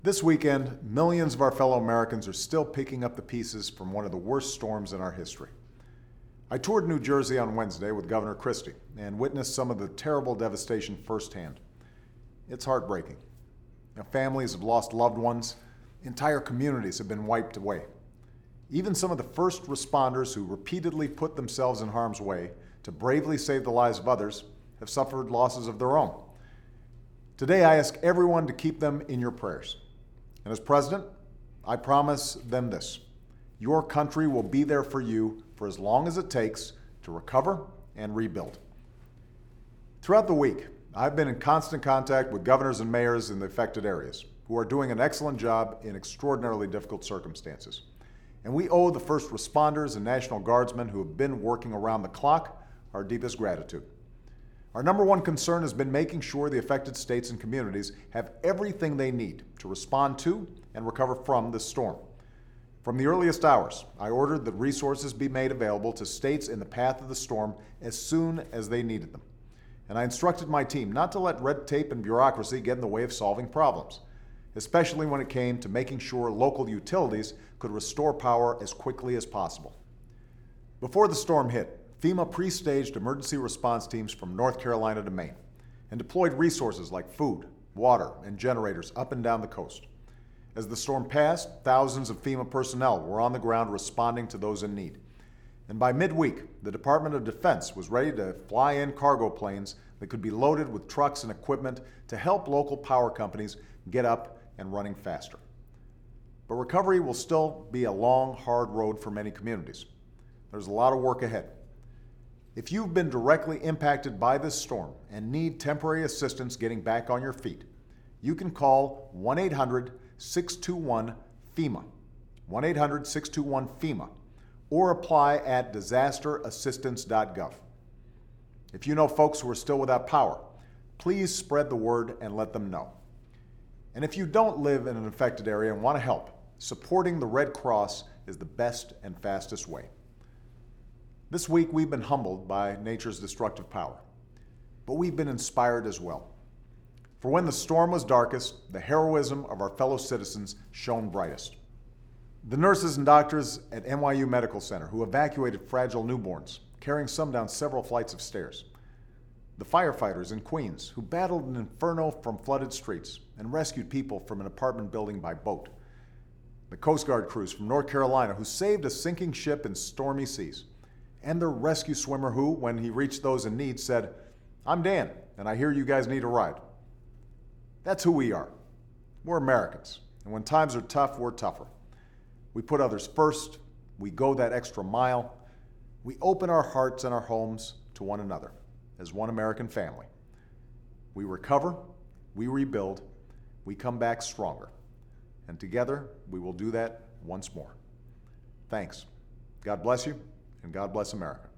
This weekend, millions of our fellow Americans are still picking up the pieces from one of the worst storms in our history. I toured New Jersey on Wednesday with Governor Christie and witnessed some of the terrible devastation firsthand. It's heartbreaking. Now, families have lost loved ones. Entire communities have been wiped away. Even some of the first responders who repeatedly put themselves in harm's way to bravely save the lives of others have suffered losses of their own. Today, I ask everyone to keep them in your prayers. And as president, I promise them this: your country will be there for you for as long as it takes to recover and rebuild. Throughout the week, I've been in constant contact with governors and mayors in the affected areas who are doing an excellent job in extraordinarily difficult circumstances. And we owe the first responders and National Guardsmen who have been working around the clock our deepest gratitude. Our number one concern has been making sure the affected states and communities have everything they need to respond to and recover from this storm. From the earliest hours, I ordered that resources be made available to states in the path of the storm as soon as they needed them. And I instructed my team not to let red tape and bureaucracy get in the way of solving problems, especially when it came to making sure local utilities could restore power as quickly as possible. Before the storm hit, FEMA pre-staged emergency response teams from North Carolina to Maine and deployed resources like food, water, and generators up and down the coast. As the storm passed, thousands of FEMA personnel were on the ground responding to those in need. And by midweek, the Department of Defense was ready to fly in cargo planes that could be loaded with trucks and equipment to help local power companies get up and running faster. But recovery will still be a long, hard road for many communities. There's a lot of work ahead. If you've been directly impacted by this storm and need temporary assistance getting back on your feet, you can call 1-800-621-FEMA, 1-800-621-FEMA, or apply at disasterassistance.gov. If you know folks who are still without power, please spread the word and let them know. And if you don't live in an affected area and want to help, supporting the Red Cross is the best and fastest way. This week, we've been humbled by nature's destructive power, but we've been inspired as well. For when the storm was darkest, the heroism of our fellow citizens shone brightest. The nurses and doctors at NYU Medical Center who evacuated fragile newborns, carrying some down several flights of stairs. The firefighters in Queens who battled an inferno from flooded streets and rescued people from an apartment building by boat. The Coast Guard crews from North Carolina who saved a sinking ship in stormy seas. And the rescue swimmer who, when he reached those in need, said, "I'm Dan, and I hear you guys need a ride." That's who we are. We're Americans, and when times are tough, we're tougher. We put others first, we go that extra mile, we open our hearts and our homes to one another as one American family. We recover, we rebuild, we come back stronger, and together we will do that once more. Thanks. God bless you. And God bless America.